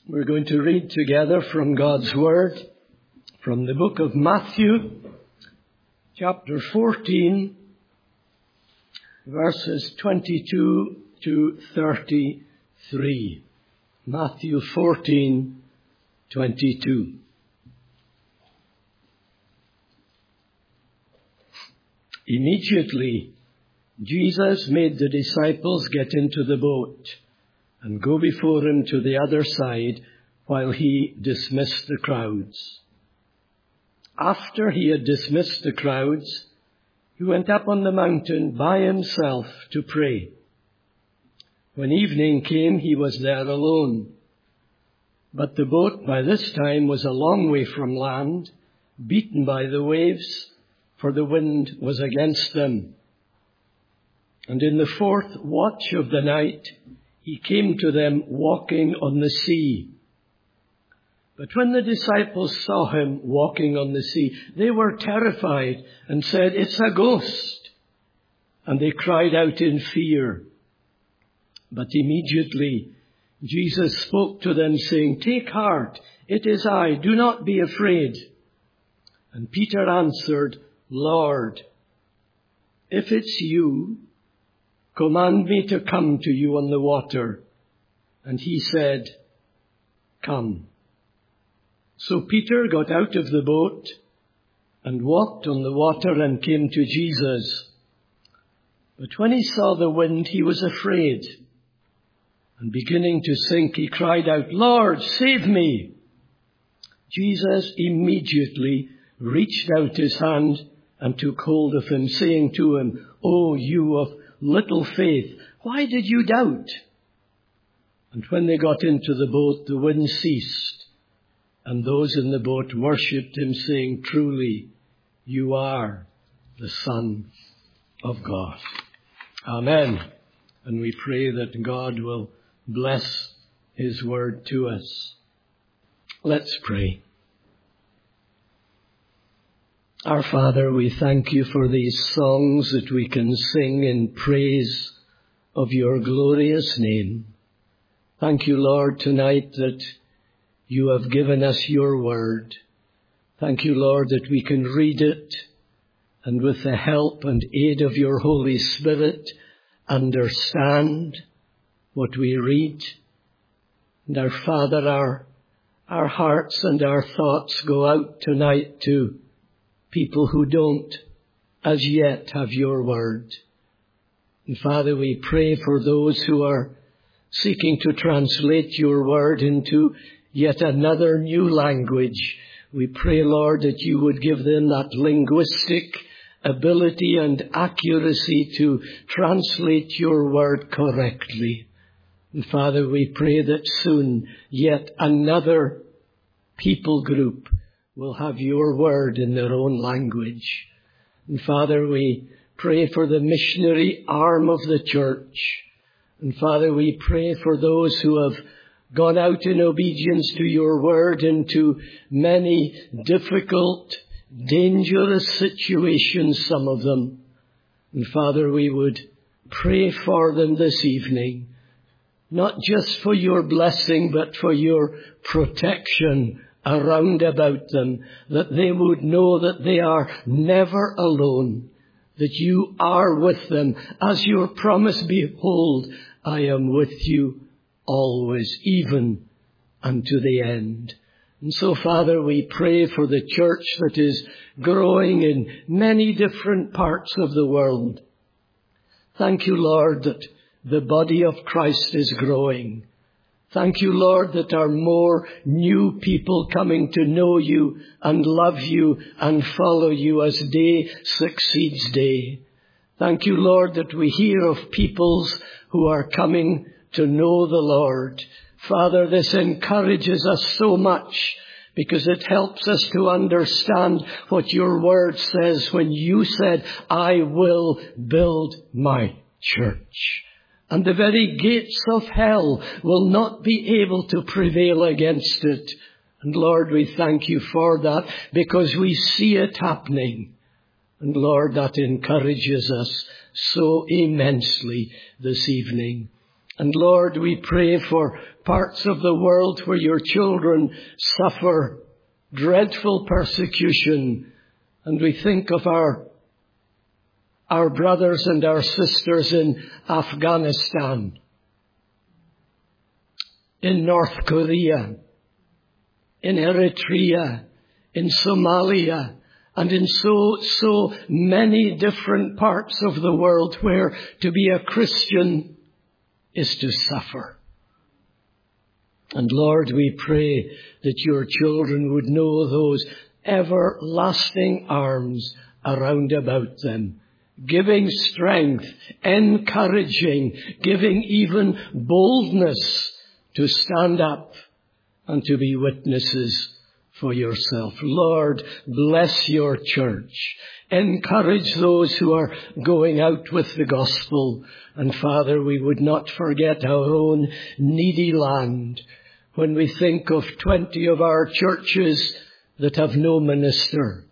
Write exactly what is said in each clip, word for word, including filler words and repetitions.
We're going to read together from God's Word, from the book of Matthew, chapter fourteen, verses twenty-two to thirty-three. Matthew fourteen, twenty-two. Immediately, Jesus made the disciples get into the boat and go before him to the other side while he dismissed the crowds. After he had dismissed the crowds, he went up on the mountain by himself to pray. When evening came, he was there alone. But the boat by this time was a long way from land, beaten by the waves, for the wind was against them. And in the fourth watch of the night, he came to them walking on the sea. But when the disciples saw him walking on the sea, they were terrified and said, "It's a ghost." And they cried out in fear. But immediately Jesus spoke to them, saying, "Take heart, it is I, do not be afraid." And Peter answered, "Lord, if it's you, command me to come to you on the water." And he said, "Come." So Peter got out of the boat and walked on the water and came to Jesus. But when he saw the wind, he was afraid. And beginning to sink, he cried out, "Lord, save me." Jesus immediately reached out his hand and took hold of him, saying to him, "O you of little faith, why did you doubt?" And when they got into the boat, the wind ceased, and those in the boat worshipped him, saying, "Truly, you are the Son of God." Amen. And we pray that God will bless his word to us. Let's pray. Our Father, we thank you for these songs that we can sing in praise of your glorious name. Thank you, Lord, tonight that you have given us your word. Thank you, Lord, that we can read it and with the help and aid of your Holy Spirit understand what we read. And our Father, our, our hearts and our thoughts go out tonight to people who don't as yet have your word. And Father, we pray for those who are seeking to translate your word into yet another new language. We pray, Lord, that you would give them that linguistic ability and accuracy to translate your word correctly. And Father, we pray that soon yet another people group will have your word in their own language. And Father, we pray for the missionary arm of the church. And Father, we pray for those who have gone out in obedience to your word into many difficult, dangerous situations, some of them. And Father, we would pray for them this evening, not just for your blessing, but for your protection around about them, that they would know that they are never alone, that you are with them. As your promise, behold, I am with you always, even unto the end. And so, Father, we pray for the church that is growing in many different parts of the world. Thank you, Lord, that the body of Christ is growing. Thank you, Lord, that there are more new people coming to know you and love you and follow you as day succeeds day. Thank you, Lord, that we hear of peoples who are coming to know the Lord. Father, this encourages us so much because it helps us to understand what your word says when you said, "I will build my church, and the very gates of hell will not be able to prevail against it." And Lord, we thank you for that because we see it happening. And Lord, that encourages us so immensely this evening. And Lord, we pray for parts of the world where your children suffer dreadful persecution. And we think of our, our brothers and our sisters in Afghanistan, in North Korea, in Eritrea, in Somalia, and in so, so many different parts of the world where to be a Christian is to suffer. And Lord, we pray that your children would know those everlasting arms around about them, giving strength, encouraging, giving even boldness to stand up and to be witnesses for yourself. Lord, bless your church. Encourage those who are going out with the gospel. And Father, we would not forget our own needy land when we think of twenty of our churches that have no minister.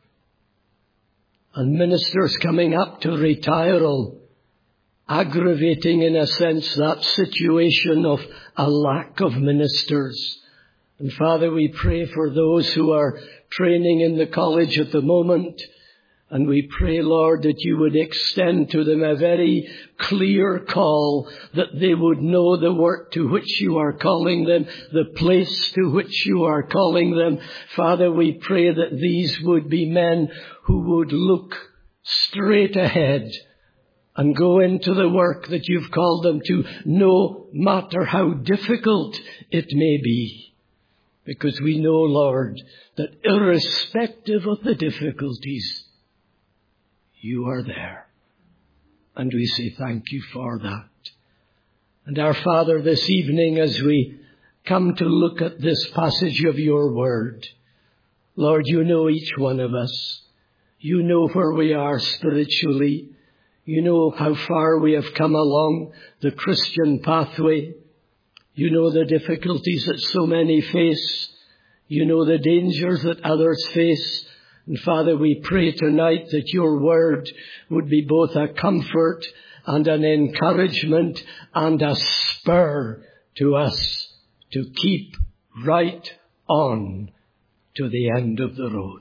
And ministers coming up to retiral, aggravating in a sense that situation of a lack of ministers. And Father, we pray for those who are training in the college at the moment. And we pray, Lord, that you would extend to them a very clear call, that they would know the work to which you are calling them, the place to which you are calling them. Father, we pray that these would be men who would look straight ahead and go into the work that you've called them to, no matter how difficult it may be. Because we know, Lord, that irrespective of the difficulties, you are there. And we say thank you for that. And our Father, this evening as we come to look at this passage of your word, Lord, you know each one of us. You know where we are spiritually. You know how far we have come along the Christian pathway. You know the difficulties that so many face. You know the dangers that others face. And Father, we pray tonight that your word would be both a comfort and an encouragement and a spur to us to keep right on to the end of the road.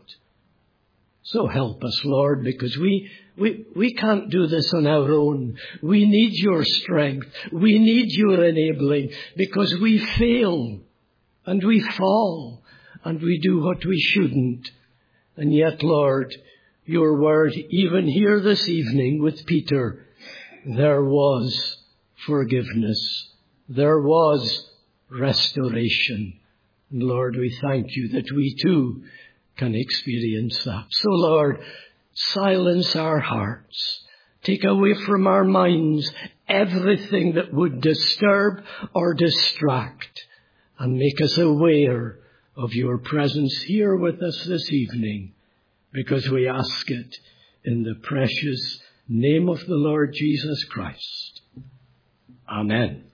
So help us, Lord, because we, we, we can't do this on our own. We need your strength. We need your enabling, because we fail and we fall and we do what we shouldn't. And yet, Lord, your word, even here this evening with Peter, there was forgiveness. There was restoration. And Lord, we thank you that we too can experience that. So, Lord, silence our hearts. Take away from our minds everything that would disturb or distract, and make us aware of your presence here with us this evening, because we ask it in the precious name of the Lord Jesus Christ. Amen.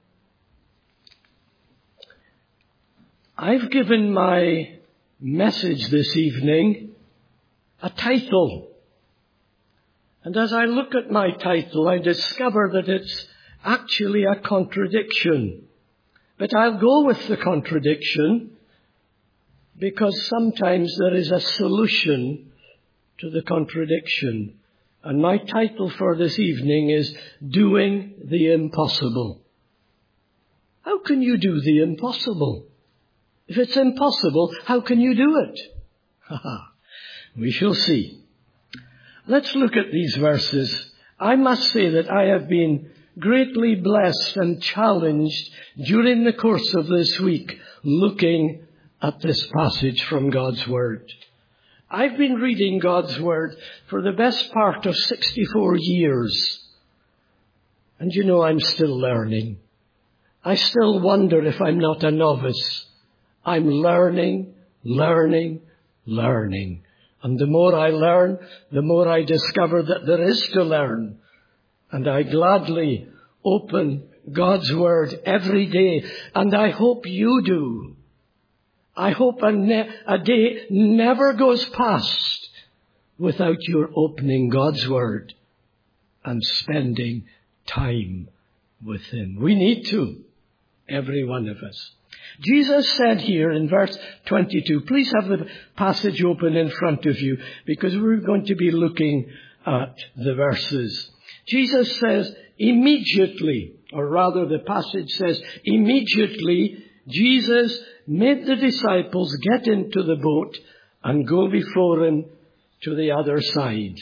I've given my message this evening a title. And as I look at my title, I discover that it's actually a contradiction. But I'll go with the contradiction, because sometimes there is a solution to the contradiction. And my title for this evening is Doing the Impossible. How can you do the impossible? If it's impossible, how can you do it? We shall see. Let's look at these verses. I must say that I have been greatly blessed and challenged during the course of this week looking at this passage from God's Word. I've been reading God's Word for the best part of sixty-four years. And you know, I'm still learning. I still wonder if I'm not a novice. I'm learning, learning, learning. And the more I learn, the more I discover that there is to learn. And I gladly open God's Word every day. And I hope you do. I hope a, ne- a day never goes past without your opening God's Word and spending time with him. We need to, every one of us. Jesus said here in verse twenty-two, please have the passage open in front of you because we're going to be looking at the verses. Jesus says, immediately, or rather the passage says, immediately Jesus made the disciples get into the boat and go before him to the other side.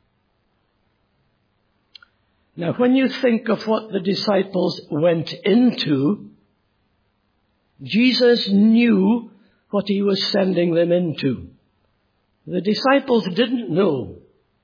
Now, when you think of what the disciples went into, Jesus knew what he was sending them into. The disciples didn't know.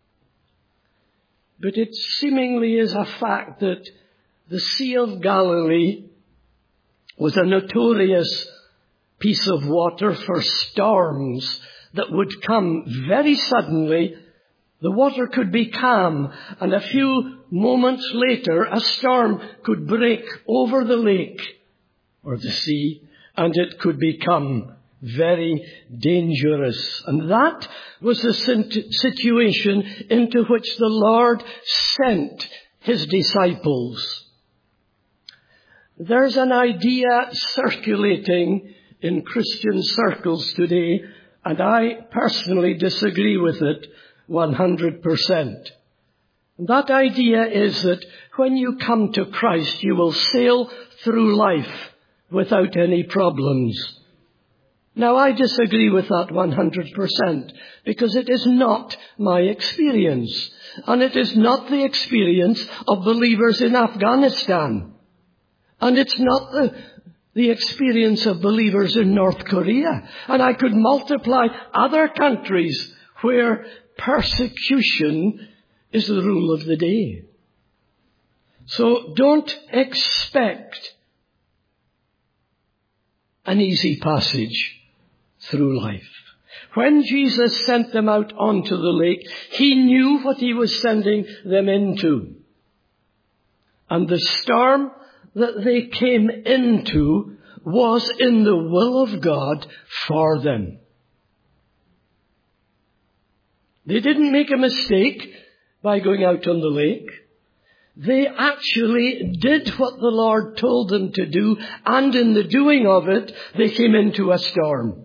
But it seemingly is a fact that the Sea of Galilee was a notorious piece of water for storms that would come very suddenly. The water could be calm, and a few moments later a storm could break over the lake or the sea, and it could become very dangerous. And that was the situation into which the Lord sent his disciples. There's an idea circulating in Christian circles today, and I personally disagree with it one hundred percent. That idea is that when you come to Christ, you will sail through life without any problems. Now, I disagree with that one hundred percent because it is not my experience, and it is not the experience of believers in Afghanistan, and it's not the, the experience of believers in North Korea, and I could multiply other countries where persecution is the rule of the day. So don't expect an easy passage through life. When Jesus sent them out onto the lake, he knew what he was sending them into. And the storm that they came into was in the will of God for them. They didn't make a mistake by going out on the lake. They actually did what the Lord told them to do, and in the doing of it, they came into a storm.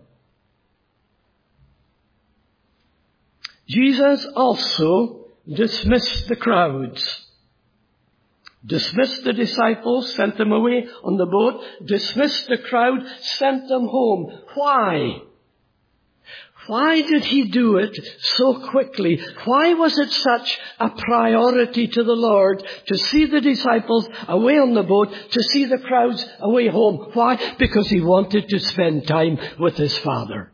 Jesus also dismissed the crowds, dismissed the disciples, sent them away on the boat, dismissed the crowd, sent them home. Why? Why did he do it so quickly? Why was it such a priority to the Lord to see the disciples away on the boat, to see the crowds away home? Why? Because he wanted to spend time with his Father.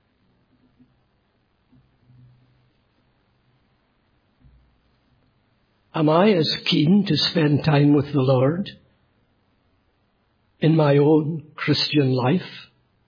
Am I as keen to spend time with the Lord in my own Christian life?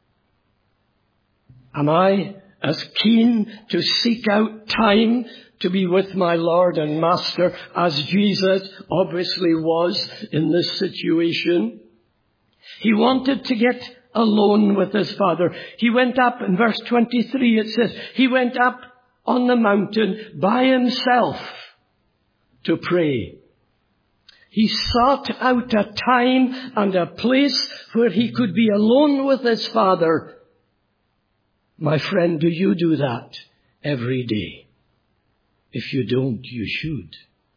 Am I as keen to seek out time to be with my Lord and Master as Jesus obviously was in this situation? He wanted to get alone with his Father. He went up, in verse twenty-three it says, he went up on the mountain by himself to pray. He sought out a time and a place where he could be alone with his Father. My friend, do you do that every day? If you don't, you should.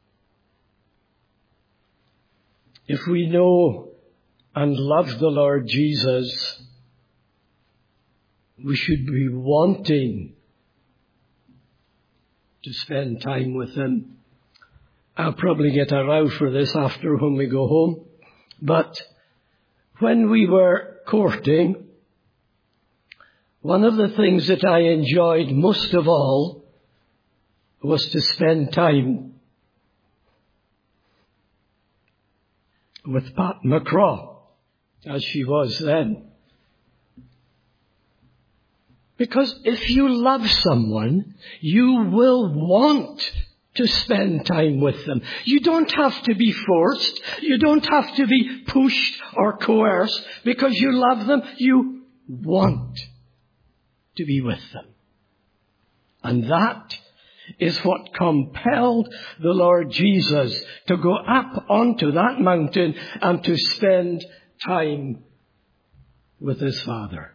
If we know and love the Lord Jesus, we should be wanting to spend time with him. I'll probably get a row for this after when we go home. But when we were courting, one of the things that I enjoyed most of all was to spend time with Pat McCraw, as she was then. Because if you love someone, you will want to spend time with them. You don't have to be forced. You don't have to be pushed or coerced. Because you love them, you want to be with them. And that is what compelled the Lord Jesus to go up onto that mountain and to spend time with his Father.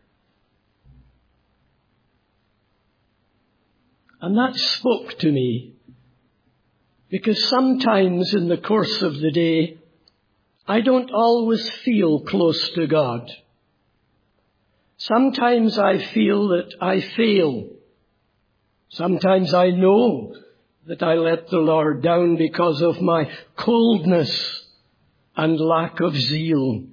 And that spoke to me, because sometimes in the course of the day, I don't always feel close to God. Sometimes I feel that I fail. Sometimes I know that I let the Lord down because of my coldness and lack of zeal.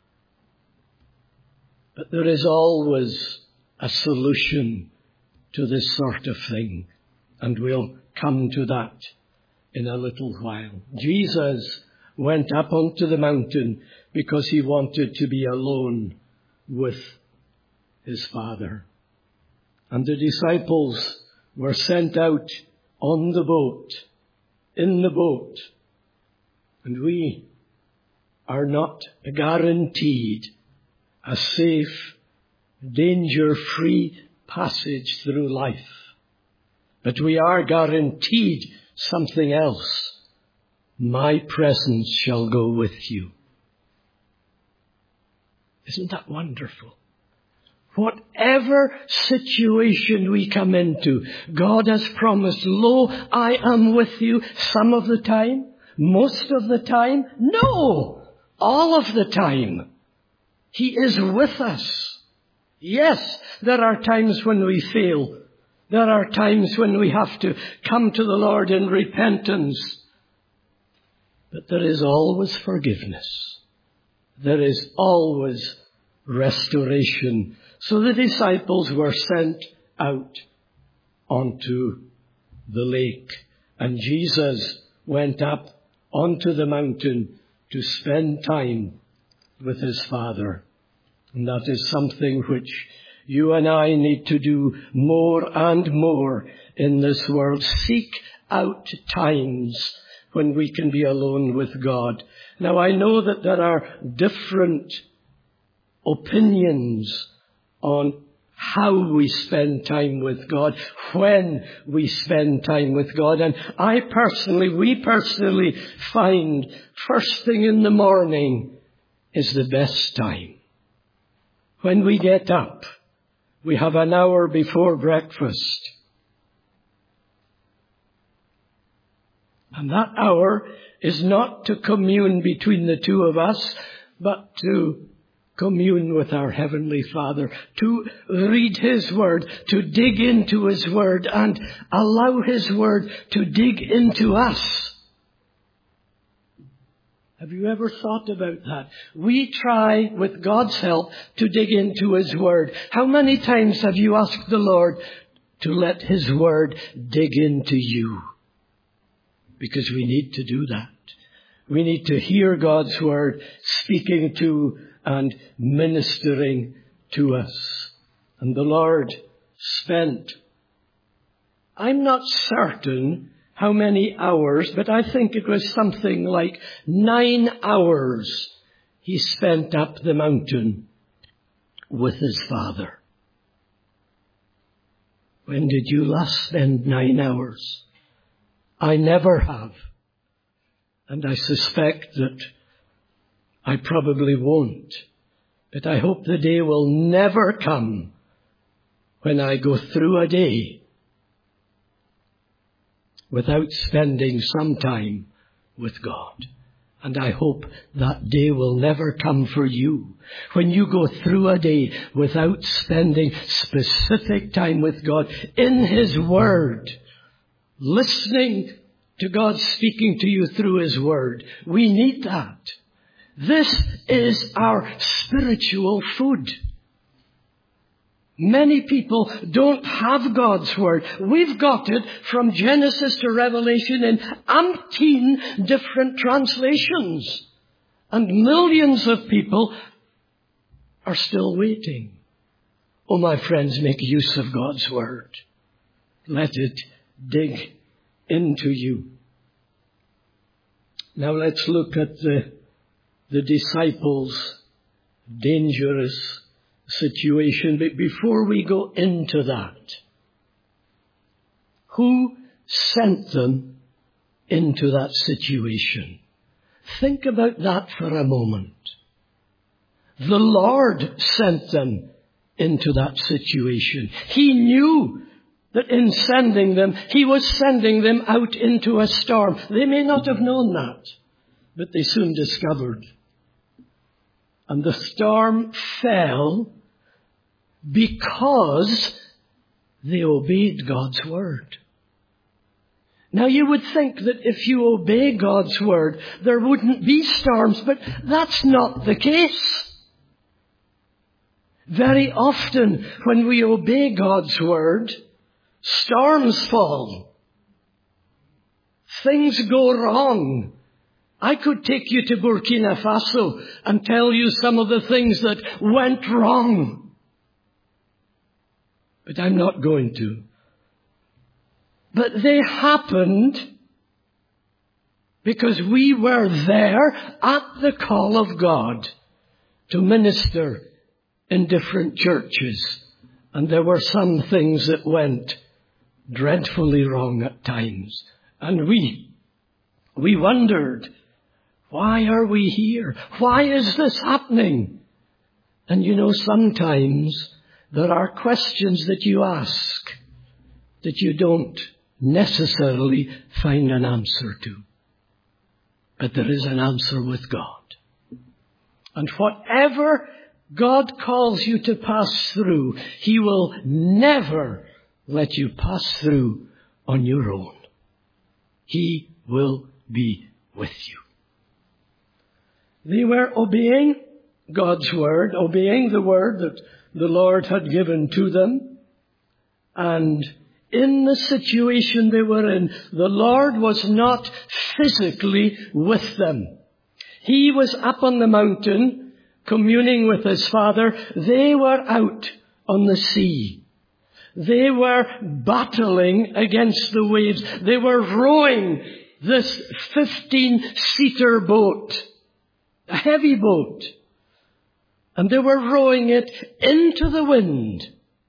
But there is always a solution to this sort of thing, and we'll come to that in a little while. Jesus went up onto the mountain because he wanted to be alone with his Father. And the disciples were sent out on the boat, in the boat. And we are not guaranteed a safe, danger-free passage through life. But we are guaranteed something else. My presence shall go with you. Isn't that wonderful? Whatever situation we come into, God has promised, lo, I am with you some of the time, most of the time. No, all of the time. He is with us. Yes, there are times when we fail. There are times when we have to come to the Lord in repentance. But there is always forgiveness. There is always restoration. So the disciples were sent out onto the lake. And Jesus went up onto the mountain to spend time with his Father. And that is something which you and I need to do more and more in this world. Seek out times when we can be alone with God. Now, I know that there are different opinions on how we spend time with God, when we spend time with God. And I personally, we personally find first thing in the morning is the best time. When we get up, we have an hour before breakfast. And that hour is not to commune between the two of us, but to commune with our Heavenly Father, to read His Word, to dig into His Word and allow His Word to dig into us. Have you ever thought about that? We try, with God's help, to dig into His Word. How many times have you asked the Lord to let His Word dig into you? Because we need to do that. We need to hear God's Word speaking to and ministering to us. And the Lord spent, I'm not certain how many hours, but I think it was something like nine hours he spent up the mountain with his Father. When did you last spend nine hours? I never have. And I suspect that I probably won't. But I hope the day will never come when I go through a day without spending some time with God. And I hope that day will never come for you. When you go through a day without spending specific time with God in His Word, listening to God speaking to you through His Word. We need that. This is our spiritual food. Many people don't have God's Word. We've got it from Genesis to Revelation in umpteen different translations. And millions of people are still waiting. Oh, my friends, make use of God's Word. Let it dig into you. Now let's look at the, the disciples' dangerous situation. But before we go into that, who sent them into that situation. Think about that for a moment. The Lord sent them into that situation. He knew that in sending them, He was sending them out into a storm. They may not have known that, but they soon discovered. And the storm fell because they obeyed God's word. Now you would think that if you obey God's word, there wouldn't be storms, but that's not the case. Very often when we obey God's word, storms fall. Things go wrong. I could take you to Burkina Faso and tell you some of the things that went wrong. But I'm not going to. But they happened because we were there at the call of God to minister in different churches. And there were some things that went dreadfully wrong at times. And we, we wondered, why are we here? Why is this happening? And you know, sometimes there are questions that you ask that you don't necessarily find an answer to. But there is an answer with God. And whatever God calls you to pass through, He will never let you pass through on your own. He will be with you. They were obeying God's word, obeying the word that the Lord had given to them. And in the situation they were in, the Lord was not physically with them. He was up on the mountain communing with His Father. They were out on the sea. They were battling against the waves. They were rowing this fifteen-seater boat, a heavy boat. And they were rowing it into the wind.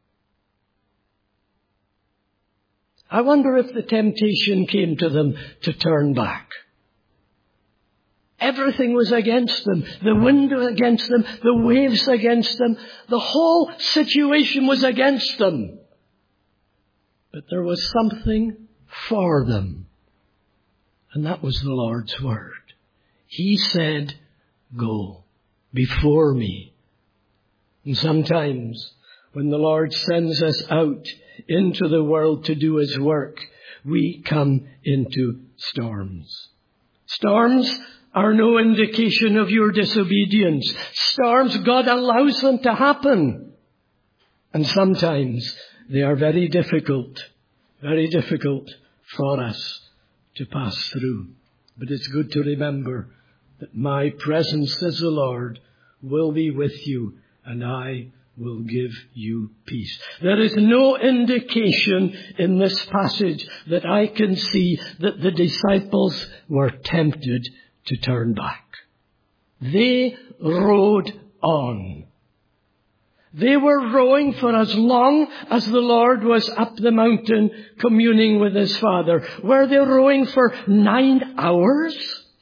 I wonder if the temptation came to them to turn back. Everything was against them. The wind was against them. The waves against them. The whole situation was against them. But there was something for them. And that was the Lord's word. He said, go before me. And sometimes when the Lord sends us out into the world to do His work, we come into storms. Storms are no indication of your disobedience. Storms, God allows them to happen. And sometimes they are very difficult, very difficult for us to pass through. But it's good to remember that my presence, says the Lord, will be with you, and I will give you peace. There is no indication in this passage that I can see that the disciples were tempted to turn back. They rowed on. They were rowing for as long as the Lord was up the mountain communing with His Father. Were they rowing for nine hours?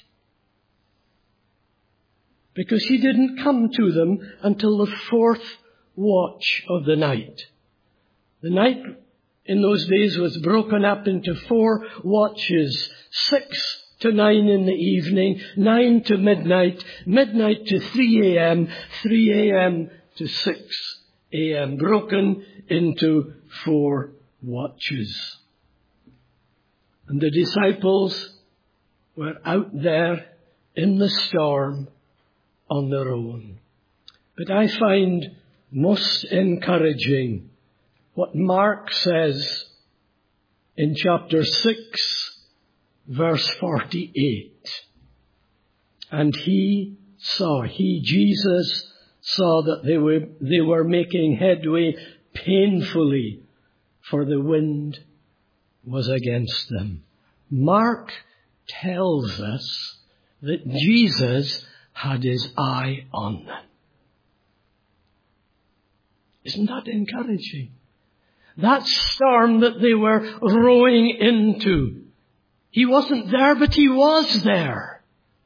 Because He didn't come to them until the fourth watch of the night. The night in those days was broken up into four watches. Six to nine in the evening, nine to midnight, midnight to three a.m., three a.m. to six a.m., broken into four watches. And the disciples were out there in the storm on their own. But I find most encouraging what Mark says in chapter six, verse forty-eight. And he saw, he, Jesus, saw that they were, they were making headway painfully, for the wind was against them. Mark tells us that Jesus had His eye on them. Isn't that encouraging? that storm that they were rowing into. He wasn't there, but he was there.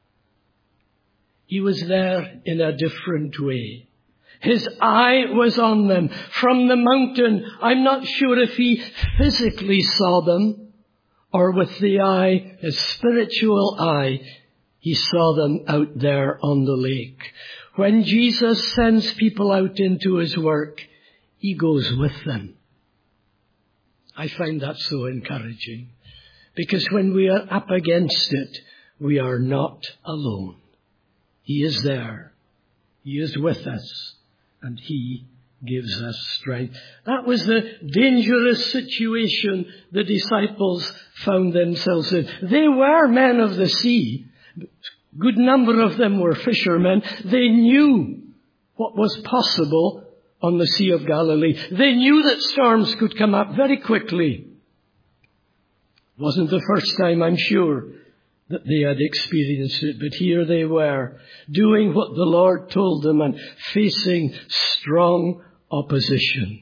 He was there in a different way. His eye was on them. From the mountain, I'm not sure if he physically saw them, or with the eye, his spiritual eye, he saw them out there on the lake. When Jesus sends people out into his work, he goes with them. I find that so encouraging, because when we are up against it, we are not alone. He is there. He is with us, and he gives us strength. That was the dangerous situation the disciples found themselves in. They were men of the sea. A good number of them were fishermen. They knew what was possible on the Sea of Galilee. They knew that storms could come up very quickly. It wasn't the first time, I'm sure, that they had experienced it, but here they were, doing what the Lord told them and facing strong opposition.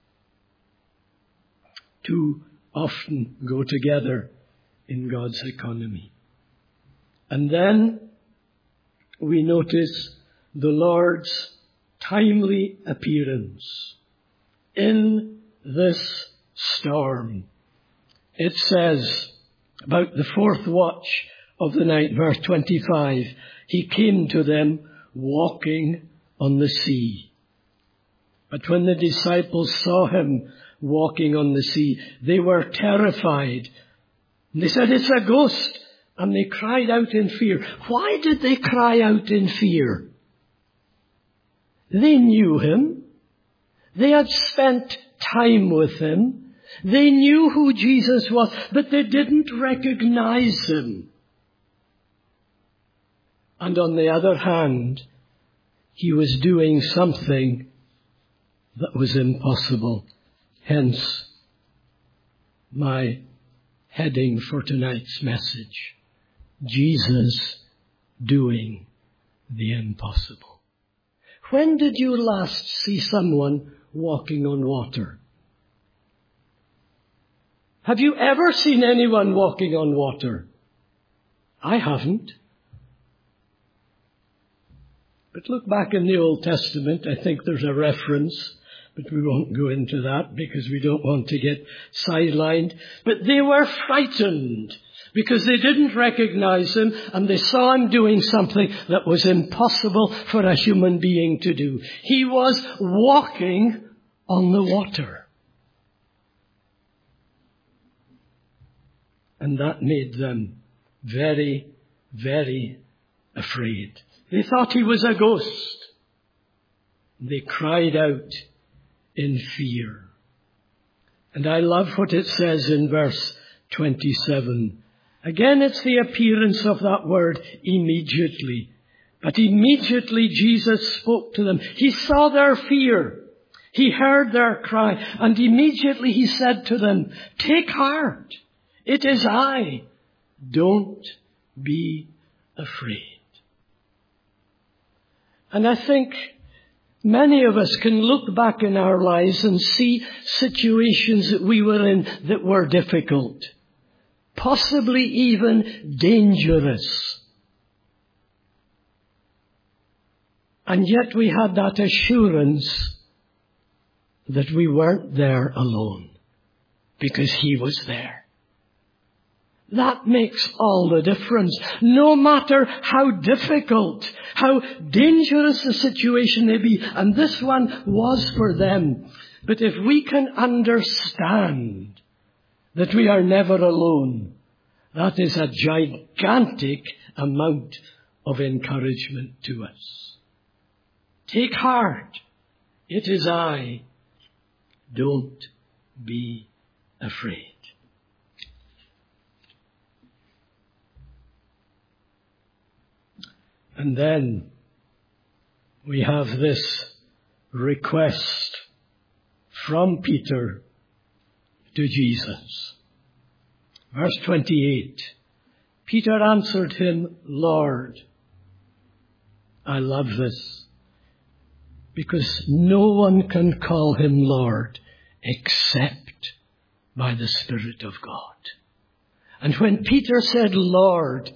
Two often go together in God's economy. And then we notice the Lord's timely appearance in this storm. It says, about the fourth watch of the night, verse twenty-five, he came to them walking on the sea. But when the disciples saw him walking on the sea, they were terrified. They said, it's a ghost. And they cried out in fear. Why did they cry out in fear? They knew him. They had spent time with him. They knew who Jesus was, but they didn't recognize him. And on the other hand, he was doing something that was impossible. Hence, my heading for tonight's message. Jesus doing the impossible. When did you last see someone walking on water? Have you ever seen anyone walking on water? I haven't. But look back in the Old Testament. I think there's a reference, but we won't go into that because we don't want to get sidelined. But they were frightened because they didn't recognize him and they saw him doing something that was impossible for a human being to do. He was walking on the water. And that made them very, very afraid. They thought he was a ghost. They cried out in fear. And I love what it says in verse twenty-seven. Again, it's the appearance of that word, immediately. But immediately Jesus spoke to them. He saw their fear. He heard their cry. And immediately he said to them, take heart. It is I. Don't be afraid. And I think many of us can look back in our lives and see situations that we were in that were difficult. Possibly even dangerous. And yet we had that assurance that we weren't there alone, because he was there. That makes all the difference. No matter how difficult, how dangerous the situation may be, and this one was for them. But if we can understand that we are never alone, that is a gigantic amount of encouragement to us. Take heart. It is I. Don't be afraid. And then we have this request from Peter to Jesus. Verse twenty-eight. Peter answered him, Lord. I love this, because no one can call him Lord except by the Spirit of God. And when Peter said, Lord,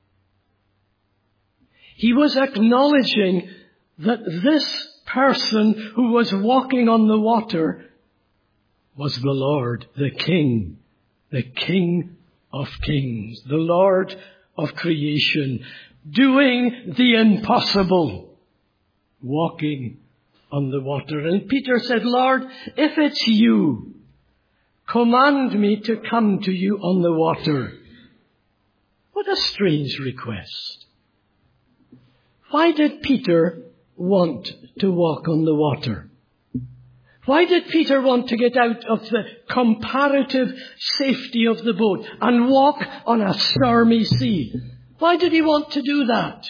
he was acknowledging that this person who was walking on the water was the Lord, the King, the King of Kings, the Lord of creation, doing the impossible, walking on the water. And Peter said, Lord, if it's you, command me to come to you on the water. What a strange request. Why did Peter want to walk on the water? Why did Peter want to get out of the comparative safety of the boat and walk on a stormy sea? Why did he want to do that?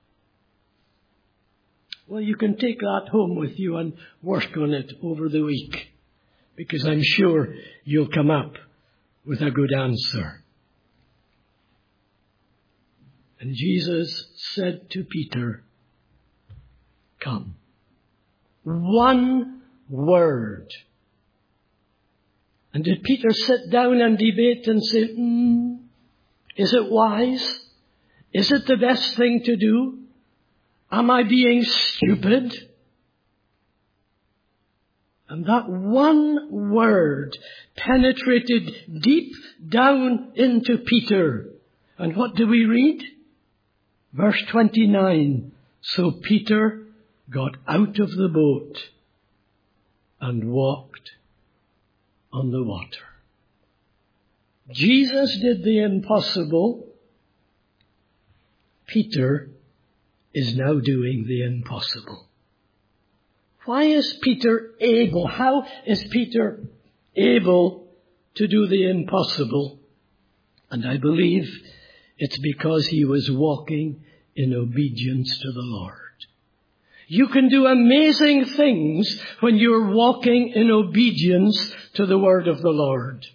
Well, you can take that home with you and work on it over the week, because I'm sure you'll come up with a good answer. And Jesus said to Peter, come. One word. And did Peter sit down and debate and say, mm, is it wise? Is it the best thing to do? Am I being stupid? And that one word penetrated deep down into Peter. And what do we read? Verse twenty-nine. So Peter got out of the boat and walked on the water. Jesus did the impossible. Peter is now doing the impossible. Why is Peter able? How is Peter able to do the impossible? And I believe it's because he was walking in obedience to the Lord. You can do amazing things when you're walking in obedience to the word of the Lord.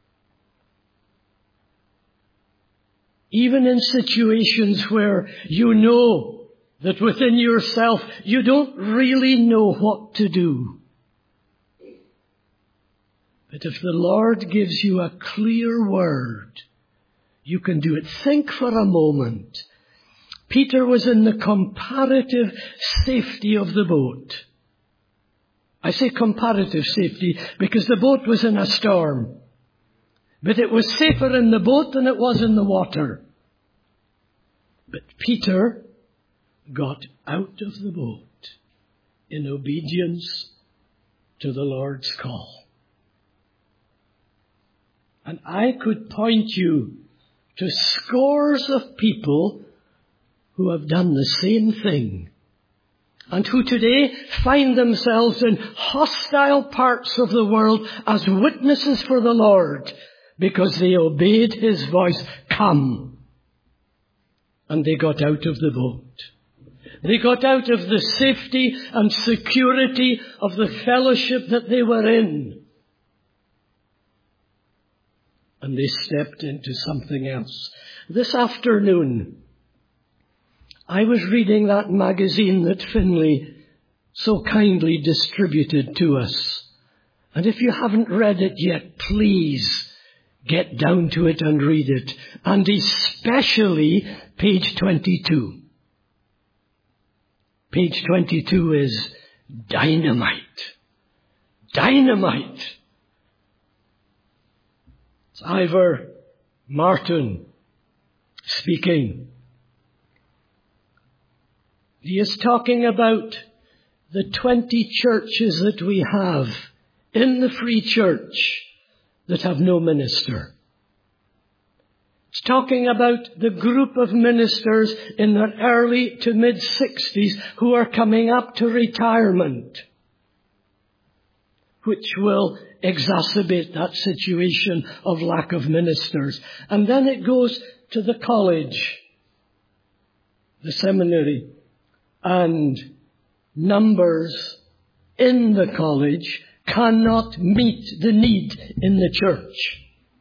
Even in situations where you know that within yourself you don't really know what to do. But if the Lord gives you a clear word, you can do it. Think for a moment. Peter was in the comparative safety of the boat. I say comparative safety because the boat was in a storm. But it was safer in the boat than it was in the water. But Peter got out of the boat in obedience to the Lord's call. And I could point you to scores of people who have done the same thing and who today find themselves in hostile parts of the world as witnesses for the Lord because they obeyed his voice, come. And they got out of the boat. They got out of the safety and security of the fellowship that they were in. And they stepped into something else. This afternoon, I was reading that magazine that Finley so kindly distributed to us. And if you haven't read it yet, please get down to it and read it. And especially page twenty-two. Page twenty-two is dynamite. Dynamite. It's Ivor Martin speaking. He is talking about the twenty churches that we have in the Free Church that have no minister. It's talking about the group of ministers in their early to mid-sixties who are coming up to retirement, which will exacerbate that situation of lack of ministers. And then it goes to the college, the seminary, and numbers in the college cannot meet the need in the church.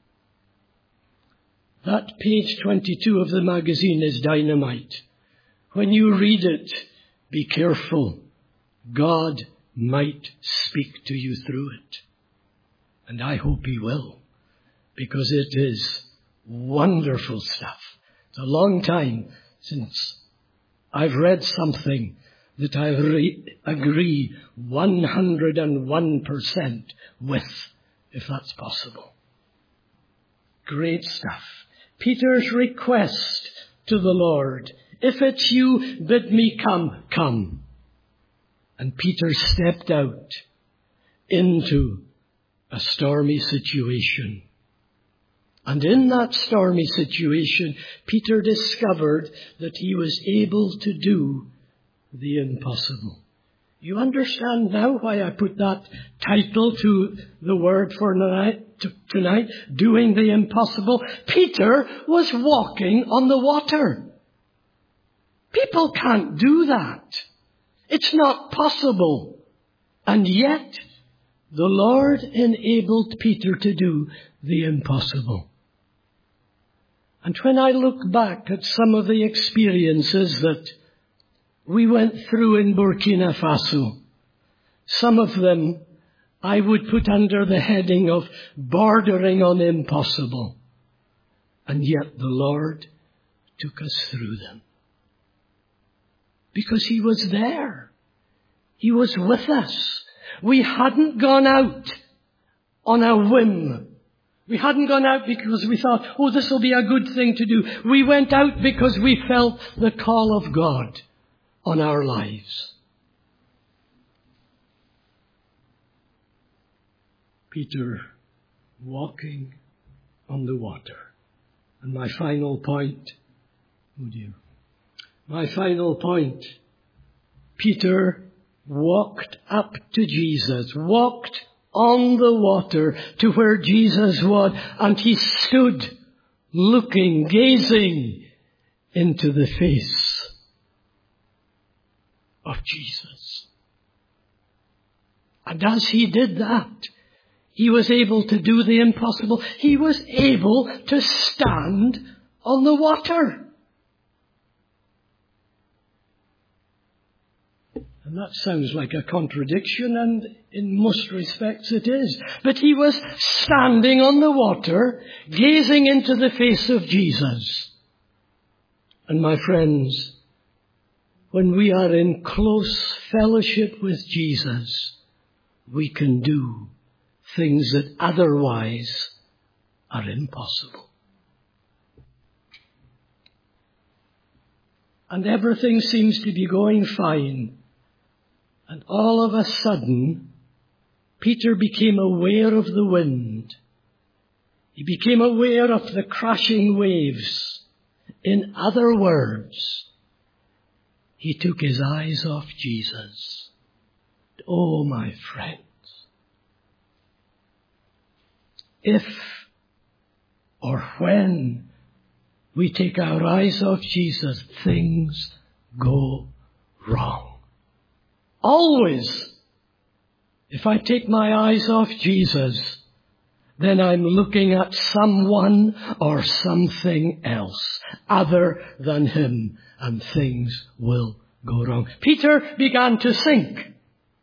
That page twenty-two of the magazine is dynamite. When you read it, be careful. God might speak to you through it. And I hope he will, because it is wonderful stuff. It's a long time since I've read something that I re- agree one hundred one percent with, if that's possible. Great stuff. Peter's request to the Lord, if it's you, bid me come, come. And Peter stepped out into a stormy situation. And in that stormy situation, Peter discovered that he was able to do the impossible. You understand now why I put that title to the word for tonight, doing the impossible? Peter was walking on the water. People can't do that. It's not possible. And yet, the Lord enabled Peter to do the impossible. And when I look back at some of the experiences that we went through in Burkina Faso, some of them I would put under the heading of bordering on impossible. And yet the Lord took us through them. Because he was there. He was with us. We hadn't gone out on a whim. We hadn't gone out because we thought, oh, this will be a good thing to do. We went out because we felt the call of God on our lives. Peter walking on the water. And my final point, oh dear, my final point, Peter walked up to Jesus, walked on the water to where Jesus was, and he stood looking, gazing into the face of Jesus. And as he did that, he was able to do the impossible. He was able to stand on the water. And that sounds like a contradiction, and in most respects it is. But he was standing on the water, gazing into the face of Jesus. And my friends, when we are in close fellowship with Jesus, we can do things that otherwise are impossible. And everything seems to be going fine. And all of a sudden, Peter became aware of the wind. He became aware of the crashing waves. In other words, he took his eyes off Jesus. Oh, my friends, if or when we take our eyes off Jesus, things go wrong. Always. If I take my eyes off Jesus, then I'm looking at someone or something else other than him, and things will go wrong. Peter began to sink.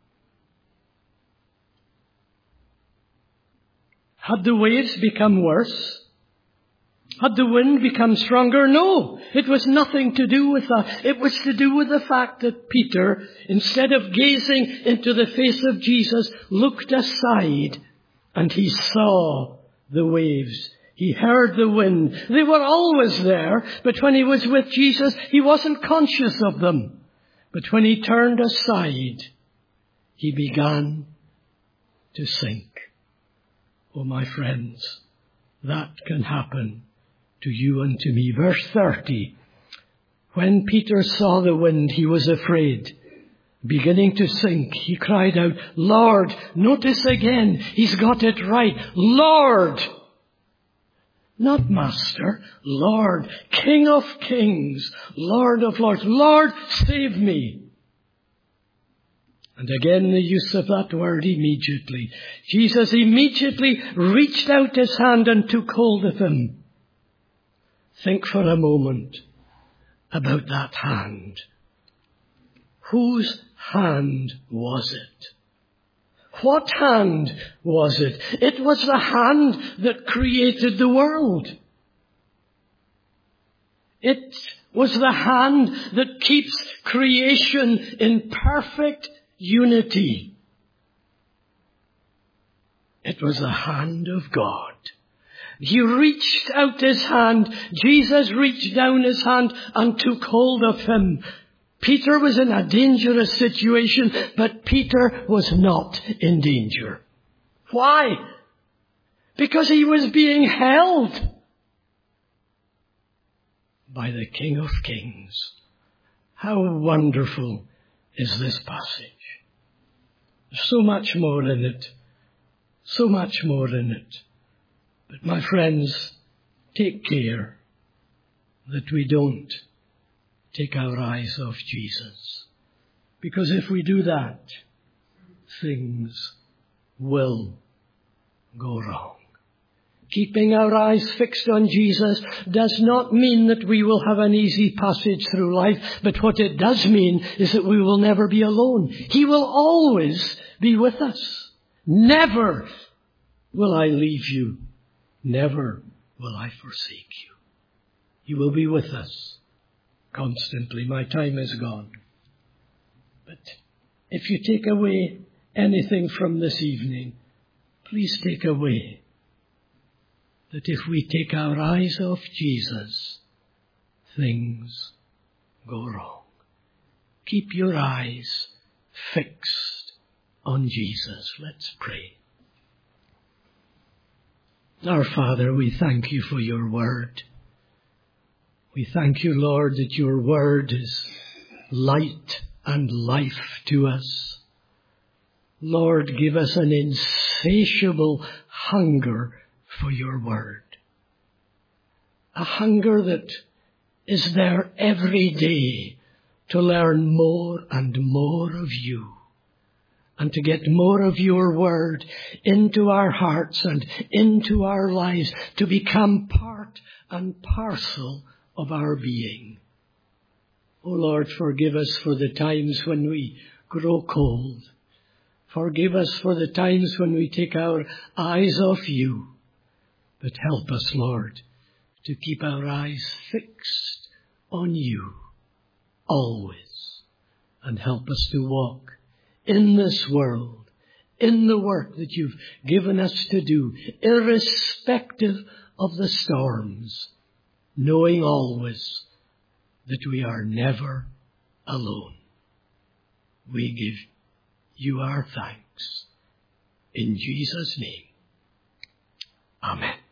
Had the waves become worse? Had the wind become stronger? No, it was nothing to do with that. It was to do with the fact that Peter, instead of gazing into the face of Jesus, looked aside and he saw the waves. He heard the wind. They were always there, but when he was with Jesus, he wasn't conscious of them. But when he turned aside, he began to sink. Oh, my friends, that can happen to you and to me. Verse thirty. When Peter saw the wind, he was afraid. Beginning to sink, he cried out, Lord, notice again, he's got it right. Lord, not Master, Lord, King of Kings, Lord of Lords. Lord, save me. And again the use of that word, immediately. Jesus immediately reached out his hand and took hold of him. Think for a moment about that hand. Whose hand was it? What hand was it? It was the hand that created the world. It was the hand that keeps creation in perfect unity. It was the hand of God. He reached out his hand. Jesus reached down his hand and took hold of him. Peter was in a dangerous situation, but Peter was not in danger. Why? Because he was being held by the King of Kings. How wonderful is this passage. There's so much more in it. So much more in it. But my friends, take care that we don't take our eyes off Jesus. Because if we do that, things will go wrong. Keeping our eyes fixed on Jesus does not mean that we will have an easy passage through life, but what it does mean is that we will never be alone. He will always be with us. Never will I leave you. Never will I forsake you. He will be with us constantly. My time is gone. But if you take away anything from this evening, please take away that if we take our eyes off Jesus, things go wrong. Keep your eyes fixed on Jesus. Let's pray. Our Father, we thank you for your word. We thank you, Lord, that your word is light and life to us. Lord, give us an insatiable hunger for your word. A hunger that is there every day to learn more and more of you, and to get more of your word into our hearts and into our lives, to become part and parcel of our being. Oh Lord, forgive us for the times when we grow cold. Forgive us for the times when we take our eyes off you. But help us, Lord, to keep our eyes fixed on you always. And help us to walk in this world, in the work that you've given us to do, irrespective of the storms, knowing always that we are never alone. We give you our thanks. In Jesus' name, amen.